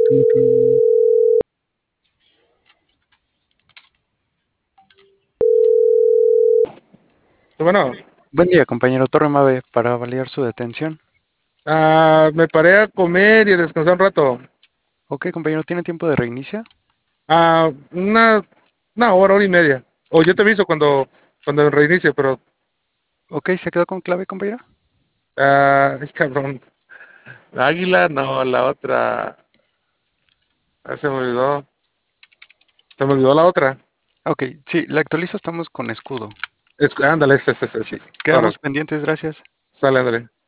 Tururú. Bueno, Buen día, compañero Torre Mave, para validar su detención. me paré a comer y a descansar un rato. Ok, compañero, ¿tiene tiempo de reinicio? Ah, una hora y media. O yo te aviso cuando reinicie, pero, Ok, ¿se quedó con clave, compañero? ay, cabrón. La águila, no, la otra. Se me olvidó. Se me olvidó la otra. Ok, sí, la actualizo, estamos con escudo. Ándale, ese. Sí, Ahora, quedamos pendientes, gracias. sale, ándale.